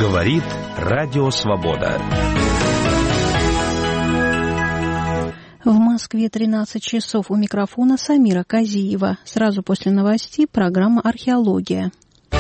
Говорит Радио Свобода. В Москве 13 часов. У микрофона Самира Казиева. Сразу после новостей программа «Археология».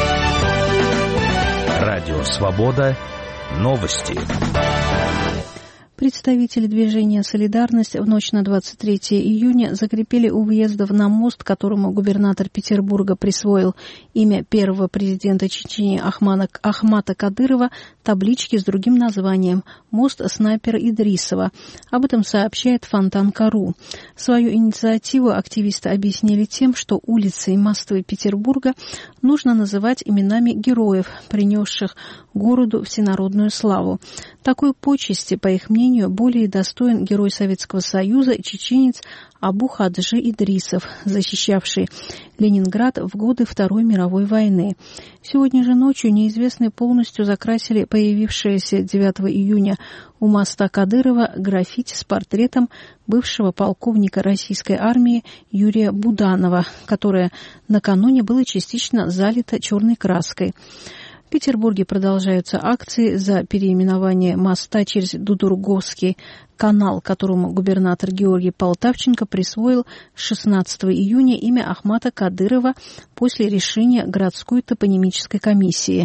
Радио Свобода. Новости. Представители движения «Солидарность» в ночь на 23 июня закрепили у въездов на мост, которому губернатор Петербурга присвоил имя первого президента Чечни Ахмата Кадырова, таблички с другим названием «Мост снайпера Идрисова». Об этом сообщает Фонтанка.ру. Свою инициативу активисты объяснили тем, что улицы и мосты Петербурга нужно называть именами героев, принесших городу всенародную славу. Такой почести, по их мнению, более достоин герой Советского Союза, чеченец Абу Хаджи Идрисов, защищавший Ленинград в годы Второй мировой войны. Сегодня же ночью неизвестные полностью закрасили появившееся 9 июня у моста Кадырова граффити с портретом бывшего полковника российской армии Юрия Буданова, которое накануне было частично залито черной краской. В Петербурге продолжаются акции за переименование моста через Дудурговский канал, которому губернатор Георгий Полтавченко присвоил 16 июня имя Ахмата Кадырова после решения городской топонимической комиссии.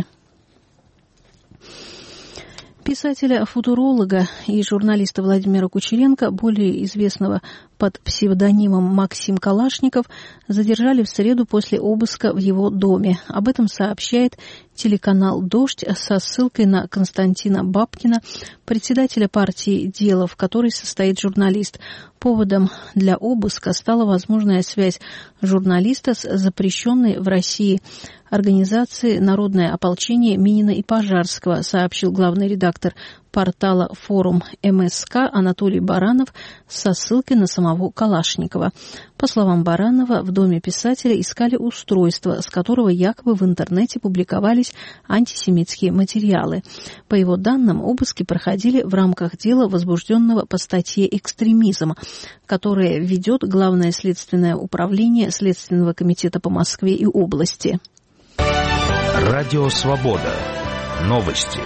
Писателя-футуролога и журналиста Владимира Кучеренко, более известного под псевдонимом Максим Калашников, задержали в среду после обыска в его доме. Об этом сообщает телеканал «Дождь» со ссылкой на Константина Бабкина, председателя партии «Дело», в которой состоит журналист. Поводом для обыска стала возможная связь журналиста с запрещенной в России организацией «Народное ополчение» Минина и Пожарского, сообщил главный редактор портала «Форум МСК» Анатолий Баранов со ссылкой на самого Калашникова. По словам Баранова, в доме писателя искали устройство, с которого якобы в интернете публиковались антисемитские материалы. По его данным, обыски проходили в рамках дела, возбужденного по статье «Экстремизм», которое ведет Главное следственное управление Следственного комитета по Москве и области. Радио Свобода. Новости.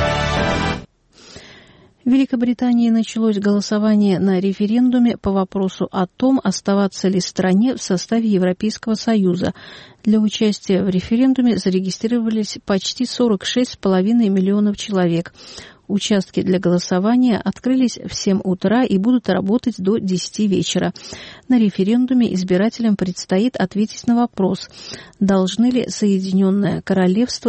В Великобритании началось голосование на референдуме по вопросу о том, оставаться ли стране в составе Европейского Союза. Для участия в референдуме зарегистрировались почти 46,5 миллионов человек. Участки для голосования открылись в 7 утра и будут работать до 10 вечера. На референдуме избирателям предстоит ответить на вопрос, должно ли Соединенное Королевство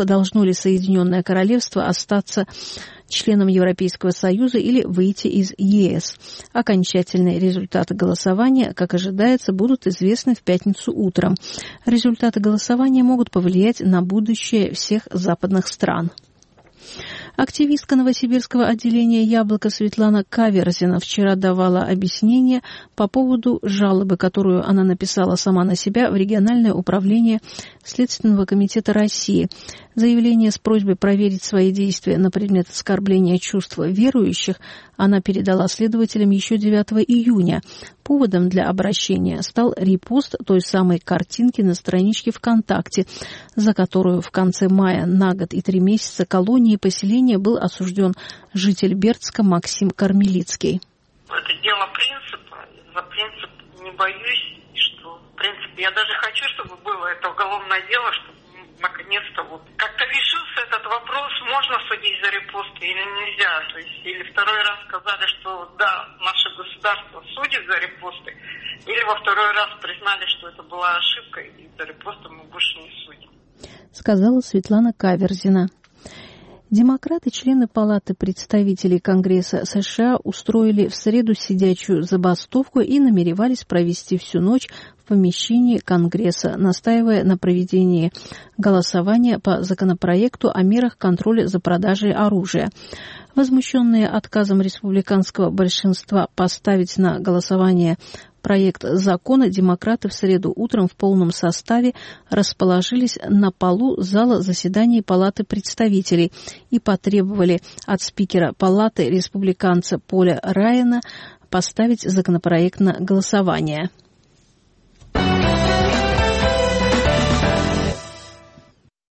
остаться членом Европейского Союза или выйти из ЕС. Окончательные результаты голосования, как ожидается, будут известны в пятницу утром. Результаты голосования могут повлиять на будущее всех западных стран. Активистка новосибирского отделения «Яблоко» Светлана Каверзина вчера давала объяснение по поводу жалобы, которую она написала сама на себя в региональное управление Следственного комитета России. Заявление с просьбой проверить свои действия на предмет оскорбления чувств верующих она передала следователям еще 9 июня. Поводом для обращения стал репост той самой картинки на страничке ВКонтакте, за которую в конце мая на год и 3 месяца колонии поселения был осужден житель Бердска Максим Кармелицкий. Это дело принципа. За принцип не боюсь, что в принципе я даже хочу, чтобы было это уголовное дело, чтобы наконец-то как-то решился этот вопрос, можно судить за репосты или нельзя. То есть или второй раз сказали, что да, наше государство судит за репосты, или во второй раз признали, что это была ошибка, и за репосты мы больше не судим. Сказала Светлана Каверзина. Демократы, члены Палаты представителей Конгресса США, устроили в среду сидячую забастовку и намеревались провести всю ночь в помещении Конгресса, настаивая на проведении голосования по законопроекту о мерах контроля за продажей оружия. Возмущенные отказом республиканского большинства поставить на голосование проект закона, демократы в среду утром в полном составе расположились на полу зала заседаний Палаты представителей и потребовали от спикера Палаты республиканца Поля Райана поставить законопроект на голосование.